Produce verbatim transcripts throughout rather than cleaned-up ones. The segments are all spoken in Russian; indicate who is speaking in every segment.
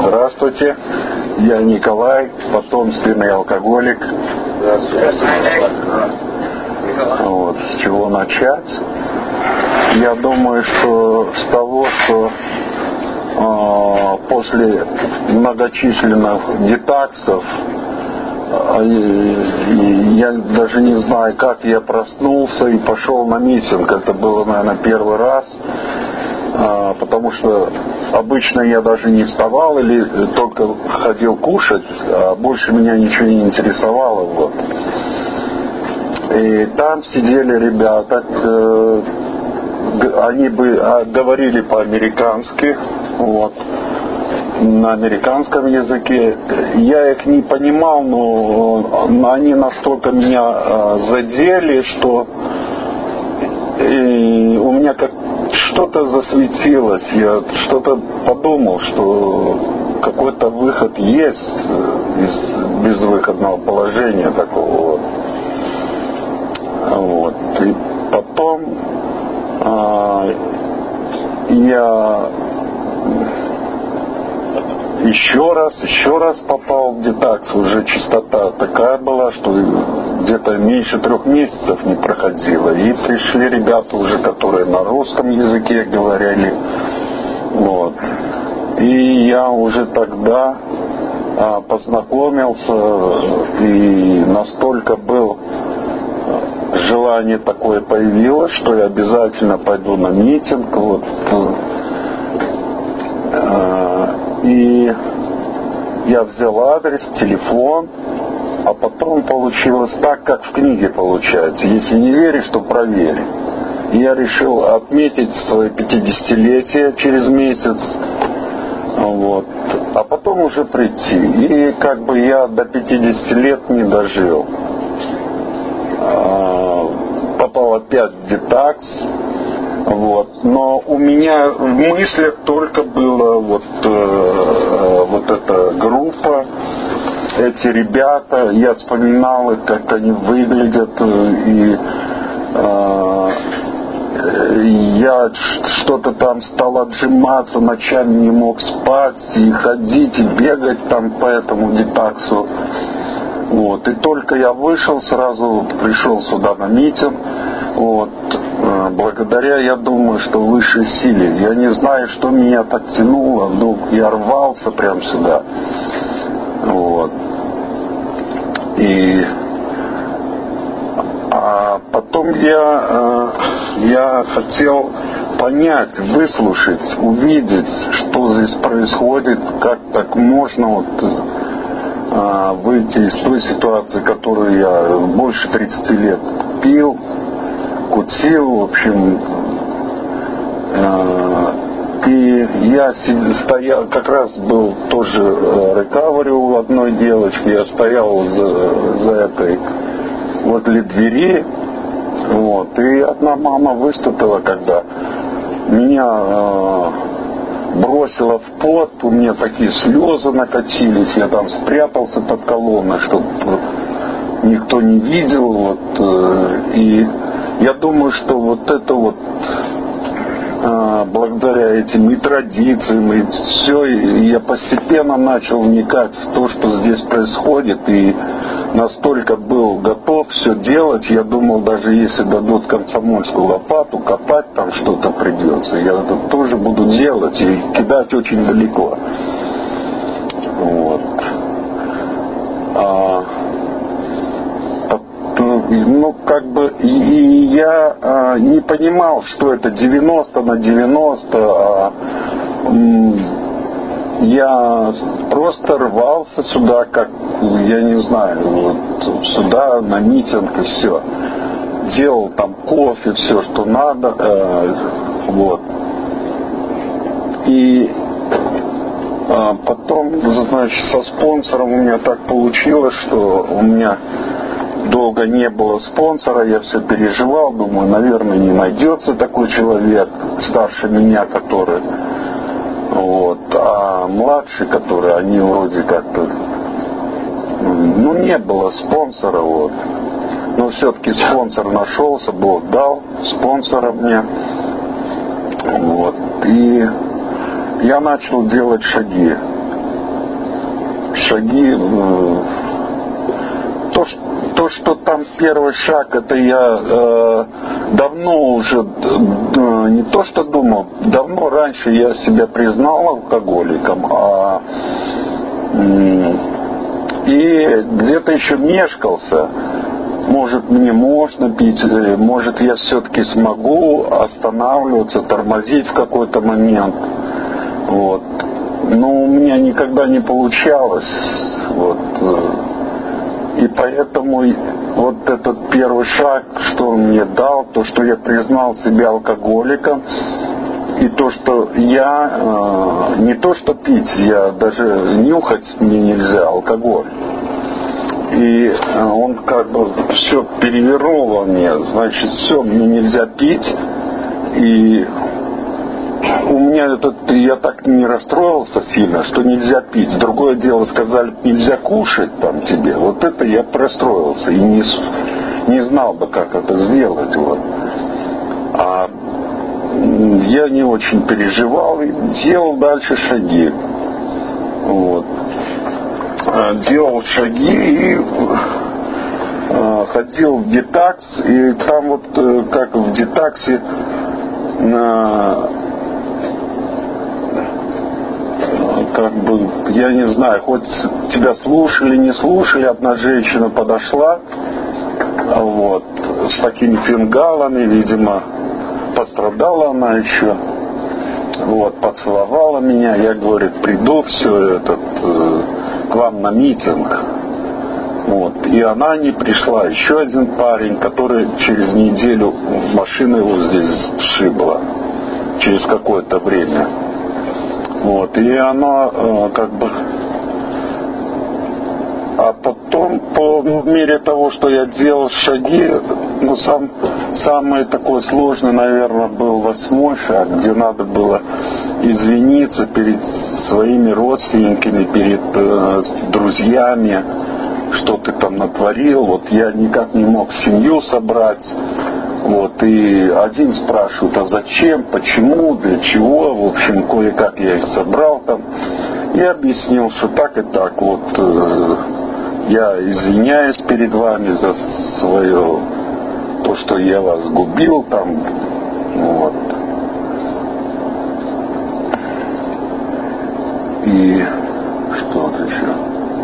Speaker 1: Здравствуйте, я Николай, потомственный алкоголик.
Speaker 2: Здравствуйте.
Speaker 1: Вот, с чего начать? Я думаю, что с того, что э, после многочисленных детаксов, э, я даже не знаю, как я проснулся и пошел на митинг. Это было, наверное, первый раз. Потому что обычно я даже не вставал или только ходил кушать, а больше меня ничего не интересовало. Вот. И там сидели ребята, э, они бы говорили по-американски, вот, на американском языке. Я их не понимал, но они настолько меня задели, что и у меня как что-то засветилось, я что-то подумал, что какой-то выход есть из безвыходного положения такого вот. Вот. И потом а, я еще раз, еще раз попал в детакс. Уже частота такая была, что где-то меньше трех месяцев не проходило. И пришли ребята уже, которые на русском языке говорили. Вот. И я уже тогда а, познакомился, и настолько был желание такое появилось, что я обязательно пойду на митинг. Вот. И я взял адрес, телефон, а потом получилось так, как в книге получается. Если не веришь, то проверь. И я решил отметить свое пятидесятилетие через месяц, вот, а потом уже прийти. И как бы я до пятидесяти лет не дожил. Попал опять в детакс. Вот. Но у меня в мыслях только была вот, э, вот эта группа, эти ребята. Я вспоминал их, как они выглядят, и э, я что-то там стал отжиматься, ночами не мог спать, и ходить, и бегать там по этому детаксу. Вот. И только я вышел, сразу пришел сюда на митинг. Вот. Благодаря, я думаю, что высшей силе. Я не знаю, что меня так тянуло, но я рвался прям сюда. Вот. И а потом я, я хотел понять, выслушать, увидеть, что здесь происходит, как так можно вот выйти из той ситуации, которую я больше тридцати лет пил, кутил, в общем. И я стоял, как раз был тоже рекавери у одной девочки, я стоял за, за этой, возле двери, вот, и одна мама выступила, когда меня бросила в пот, у меня такие слезы накатились, я там спрятался под колонной, чтобы никто не видел, вот, и я думаю, что вот это вот благодаря этим и традициям, и все, и я постепенно начал вникать в то, что здесь происходит, и настолько был готов все делать, я думал, даже если дадут комсомольскую лопату, копать там что-то придется, я это тоже буду делать и кидать очень далеко. Вот. А, ну, как бы, и, и я а, не понимал, что это девяносто на девяносто, а, м, я просто рвался сюда, как, я не знаю, вот, сюда на митинг и все. Делал там кофе, все, что надо, э, вот. И а, потом, значит, со спонсором у меня так получилось, что у меня долго не было спонсора, я все переживал, думаю, наверное, не найдется такой человек старше меня, который, вот, а младший, который, они вроде как-то, ну, не было спонсора, вот, но все-таки спонсор нашелся, Бог дал спонсора мне, вот, и я начал делать шаги. шаги. То, то, что там первый шаг, это я э, давно уже, э, не то что думал, давно раньше я себя признал алкоголиком, а э, и где-то еще мешкался. Может, мне можно пить, может, я все-таки смогу останавливаться, тормозить в какой-то момент. Вот. Но у меня никогда не получалось. Вот. И поэтому вот этот первый шаг, что он мне дал, то, что я признал себя алкоголиком, и то, что я, не то что пить, я даже нюхать мне нельзя алкоголь. И он как бы все перевернул во мне, значит, все, мне нельзя пить. И у меня этот, я так не расстроился сильно, что нельзя пить. Другое дело, сказали, нельзя кушать там тебе. Вот это я расстроился и не, не знал бы, как это сделать. Вот. А я не очень переживал и делал дальше шаги. Вот. Делал шаги и э, ходил в детакс, и там вот э, как в детаксе э, как бы, я не знаю, хоть тебя слушали, не слушали, одна женщина подошла вот, с такими фингалами, видимо, пострадала она еще, вот, поцеловала меня, я, говорит, приду все этот э, к вам на митинг. Вот. И она не пришла. Еще один парень, который через неделю машина его здесь сшибла. Через какое-то время. Вот. И она э, как бы... А потом, по мере того, что я делал шаги, ну, сам, самый такой сложный, наверное, был восьмой шаг, где надо было извиниться перед своими родственниками, перед э, друзьями, что ты там натворил. Вот я никак не мог семью собрать. Вот, и один спрашивает, а зачем, почему, для чего, в общем, кое-как я их собрал там. И объяснил, что так и так, вот, э, я извиняюсь перед вами за свое, то, что я вас губил там, вот. И что-то еще.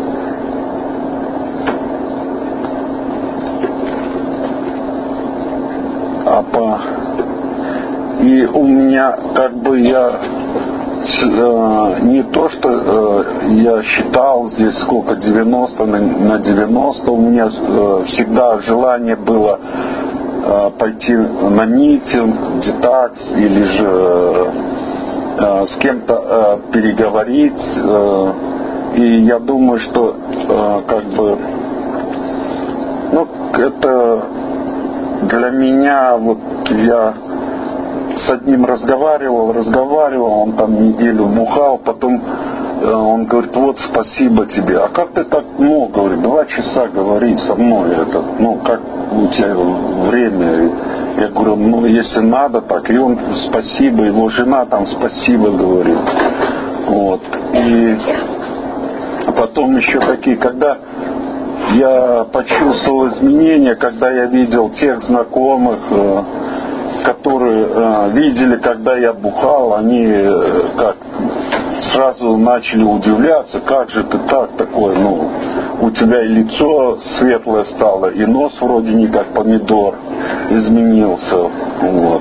Speaker 1: А по... И у меня, как бы, я э, не то, что э, я считал здесь сколько, девяносто на девяносто, у меня э, всегда желание было э, пойти на митинг, детакс, или же э, с кем-то э, переговорить. Э, и я думаю, что э, как бы, ну, это для меня, вот я с одним разговаривал, разговаривал, он там неделю бухал, потом э, он говорит, вот спасибо тебе. А как ты так много, говорит, два часа говорить со мной, это, ну как у тебя время? Я говорю, ну если надо так. И он спасибо, его жена там спасибо говорит. Вот. И потом еще такие, когда я почувствовал изменения, когда я видел тех знакомых, э, которые э, видели, когда я бухал, они э, как сразу начали удивляться, как же ты так такой, ну, у тебя и лицо светлое стало, и нос вроде не как помидор изменился, вот.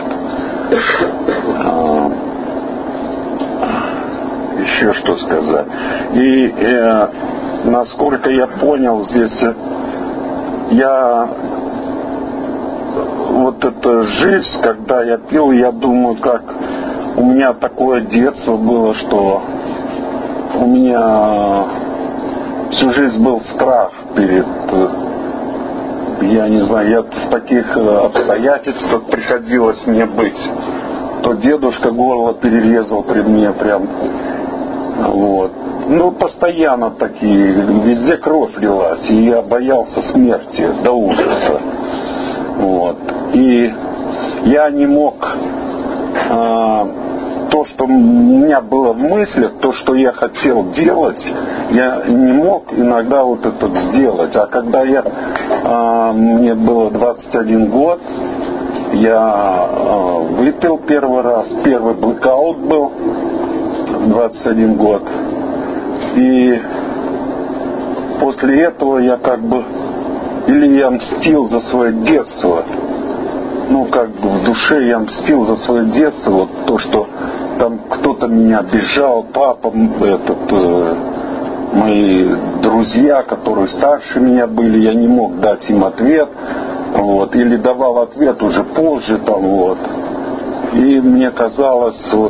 Speaker 1: А, еще что сказать. И э, насколько я понял, здесь я вот эта жизнь, когда я пил, я думаю, как у меня такое детство было, что у меня всю жизнь был страх перед, я не знаю, я в таких обстоятельствах приходилось мне быть. То дедушка горло перерезал при мне прям, вот. Ну, постоянно такие, везде кровь лилась, и я боялся смерти до ужаса. Вот. И я не мог э, то, что у меня было в мыслях, то, что я хотел делать, я не мог иногда вот это сделать. А когда я, э, мне было двадцать один год, я э, выпил первый раз, первый блэкаут был, двадцать один год. И после этого я как бы, или я мстил за свое детство, ну как бы в душе я мстил за свое детство, вот то, что там кто-то меня обижал, папа, этот, э, мои друзья, которые старше меня были, я не мог дать им ответ, вот, или давал ответ уже позже, там, вот. И мне казалось, вот,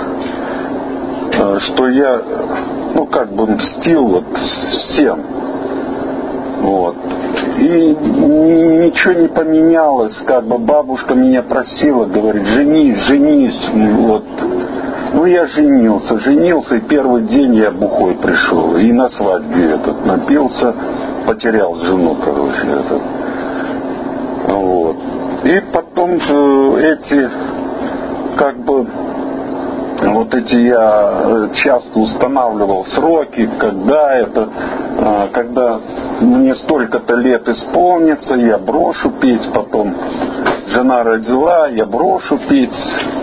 Speaker 1: э, что я, ну как бы мстил вот всем. Вот. И ничего не поменялось, как бы бабушка меня просила, говорит, женись, женись, вот. Ну я женился, женился, и первый день я бухой пришел, и на свадьбе этот напился, потерял жену, короче, этот. Вот. И потом же эти, как бы, вот эти я часто устанавливал сроки, когда это, когда мне столько-то лет исполнится, я брошу пить, потом жена родила, я брошу пить.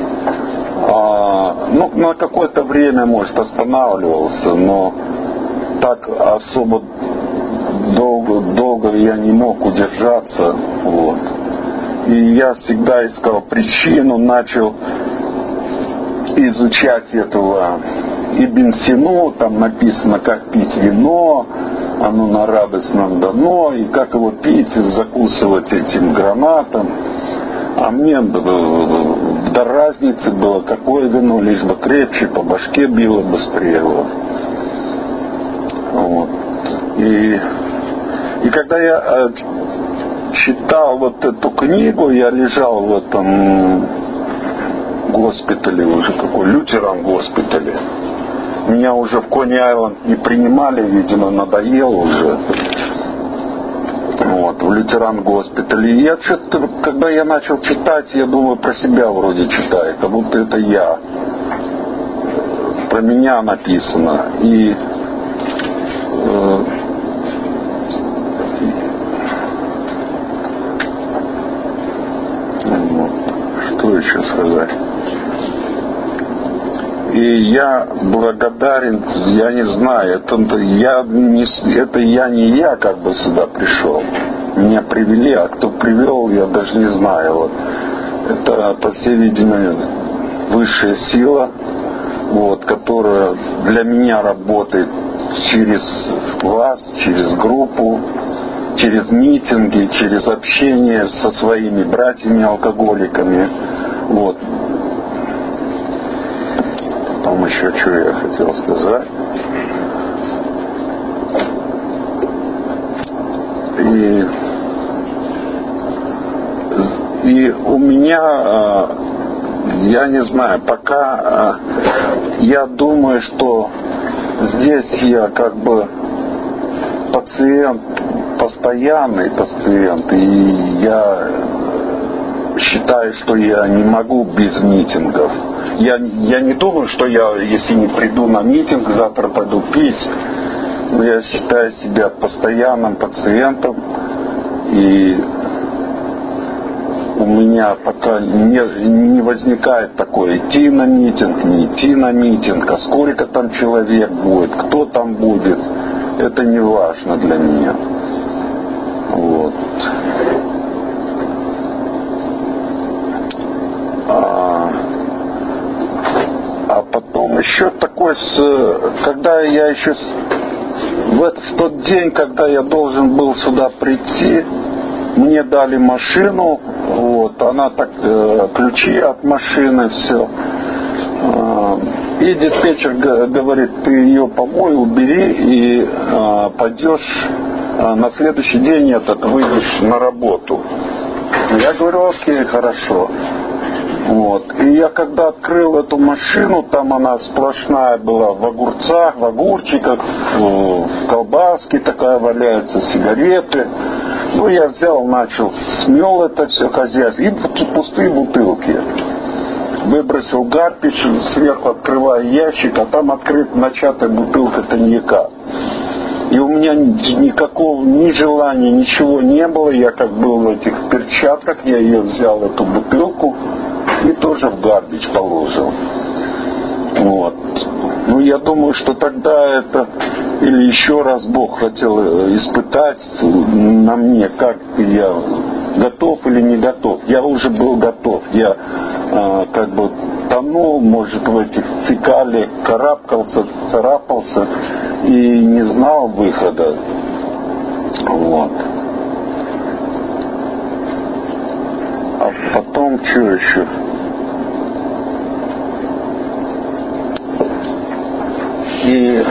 Speaker 1: А, ну, на какое-то время, может, останавливался, но так особо долго, долго я не мог удержаться, вот. И я всегда искал причину, начал изучать этого Ибн Сину, там написано, как пить вино, оно на радость нам дано, и как его пить, закусывать этим гранатом. А мне до разницы было, какое вино, лишь бы крепче, по башке било быстрее. Вот. Вот. И, и когда я э, читал вот эту книгу, я лежал в этом госпитале уже, какой лютеран госпитале. Меня уже в Кони-Айленд не принимали, видимо, надоело уже. Вот, в лютеран госпитале. И я что-то, когда я начал читать, я думаю, про себя вроде читаю, как будто это я. Про меня написано. И э, вот, что еще сказать? И я благодарен, я не знаю, это я не, это я не я как бы сюда пришел. Меня привели, а кто привел, я даже не знаю. Вот. Это, по всей видимости, высшая сила, вот, которая для меня работает через вас, через группу, через митинги, через общение со своими братьями-алкоголиками. Вот. Потом еще что я хотел сказать. И, и у меня, я не знаю, пока я думаю, что здесь я как бы пациент, постоянный пациент, и я считаю, что я не могу без митингов. Я, я не думаю, что я, если не приду на митинг, завтра пойду пить. Но я считаю себя постоянным пациентом. И у меня пока не, не возникает такое, идти на митинг, не идти на митинг, а сколько там человек будет, кто там будет. Это не важно для меня. Вот. А потом еще такой, когда я еще в, этот, в тот день, когда я должен был сюда прийти, мне дали машину, вот, она так, ключи от машины, все. И диспетчер говорит, ты ее помой, убери и пойдешь на следующий день этот, выйдешь на работу. Я говорю, окей, хорошо. Вот. И я когда открыл эту машину, там она сплошная была в огурцах, в огурчиках, в колбаске такая валяется, сигареты. Ну, я взял, начал, смел это все хозяйство. И пустые бутылки. выбросил гарпич, сверху открываю ящик, а там открыта начатая бутылка коньяка. И у меня никакого ни желания, ничего не было. Я как был в этих перчатках, я ее взял, эту бутылку, и тоже в гарбич положил. Вот. Ну, я думаю, что тогда это, или еще раз Бог хотел испытать на мне, как я готов или не готов. Я уже был готов. Я э, как бы тонул, может, в этих фекалиях, карабкался, царапался и не знал выхода. Вот. А потом, что еще? И,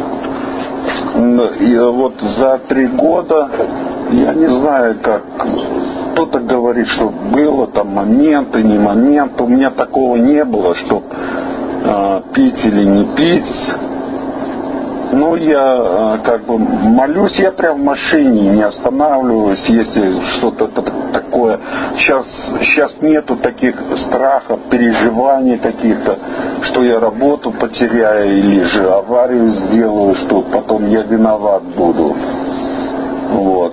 Speaker 1: и вот за три года, я не знаю, как кто-то говорит, что было там моменты, не моменты. У меня такого не было, что э, пить или не пить. Ну, я э, как бы молюсь, я прям в машине не останавливаюсь, если что-то такое. Сейчас, сейчас нету таких страхов, переживаний каких-то, что я работу потеряю или же аварию сделаю, что потом я виноват буду. Вот.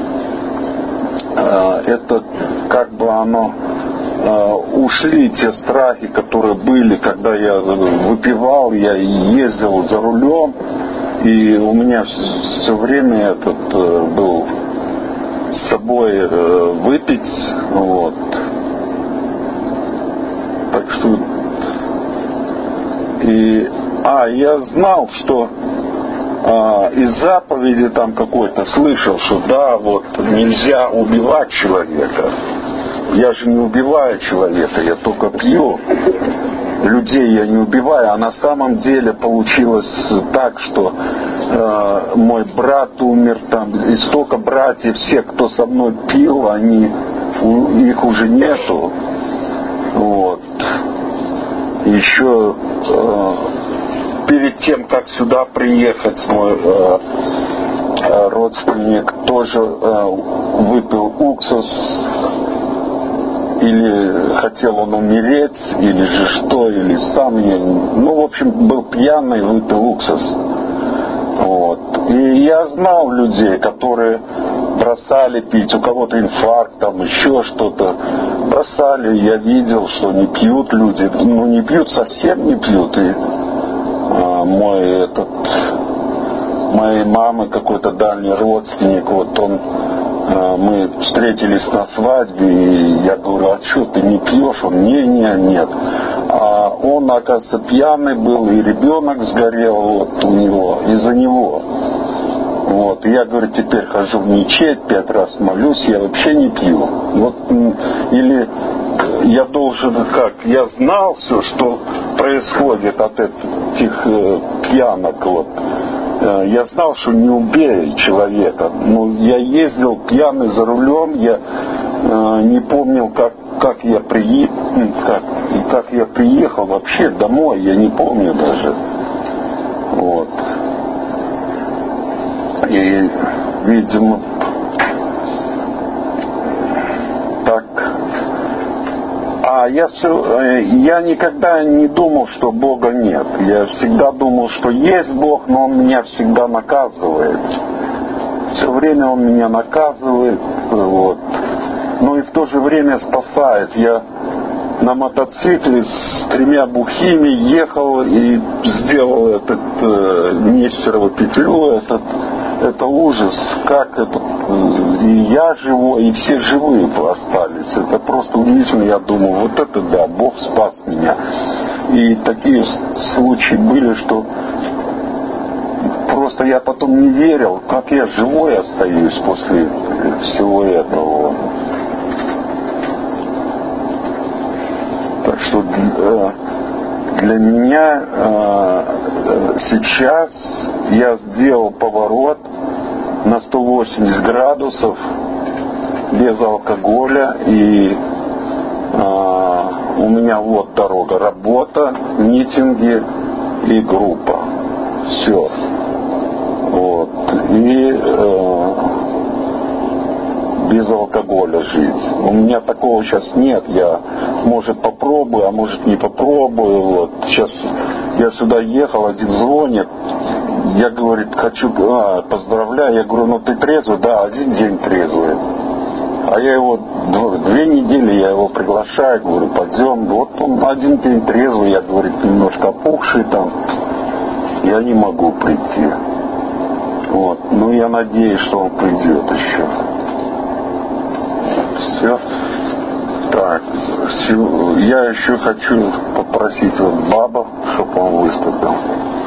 Speaker 1: Э, это как бы оно... ушли те страхи, которые были, когда я выпивал, я ездил за рулем, и у меня все время этот был с собой выпить, вот. Так что и а я знал, что а, из заповеди там какой-то слышал, что да, вот нельзя убивать человека. Я же не убиваю человека, я только пью. Людей я не убиваю, а на самом деле получилось так, что э, мой брат умер, там, и столько братьев, все, кто со мной пил, они, у, их уже нету. Вот. Еще э, перед тем, как сюда приехать, мой э, родственник тоже э, выпил уксус. Или хотел он умереть, или же что, или сам я... Ну, в общем, был пьяный, выпил уксус. Вот. И я знал людей, которые бросали пить, у кого-то инфаркт, там еще что-то. Бросали, я видел, что не пьют люди. Ну, не пьют, совсем не пьют. И а, мой этот... Моей мамы какой-то дальний родственник, вот он... Мы встретились на свадьбе, и я говорю, а что, ты не пьешь? Он, не, не, нет. А он, оказывается, пьяный был, и ребенок сгорел вот у него, из-за него. Вот. И я, говорю, теперь хожу в мечеть, пять раз молюсь, я вообще не пью. Вот, или я должен, как, я знал все, что происходит от этих э, пьянок, вот. Я знал, что не убей человека. Но я ездил пьяный за рулем, я э, не помнил, как, как, я при... как, как я приехал вообще домой, я не помню даже. Вот. И, видимо, так. А я все, я никогда не думал, что Бога нет. Я всегда думал, что есть Бог, но Он меня всегда наказывает. Все время Он меня наказывает, вот. Но и в то же время спасает. Я на мотоцикле с тремя бухими ехал и сделал этот э, Нестерову петлю, этот, это ужас, как это, и я живой, и все живые остались. Это просто удивительно, я думаю, вот это да, Бог спас меня. И такие случаи были, что просто я потом не верил, как я живой остаюсь после всего этого. Так что для меня сейчас я сделал поворот на сто восемьдесят градусов без алкоголя, и у меня вот дорога, работа, митинги и группа. Все. Вот. И без алкоголя жить. У меня такого сейчас нет. Я, может, попробую, а может, не попробую. Вот. Сейчас я сюда ехал, один звонит. Я, говорит, хочу, а, поздравляю. Я говорю, ну ты трезвый? Да, один день трезвый. А я его, две недели я его приглашаю, говорю, пойдем. Вот он один день трезвый, я, говорит, немножко опухший там. Я не могу прийти. Вот. Ну, я надеюсь, что он придет еще. Все. Так. Я еще хочу попросить вот баба, чтобы он выступил.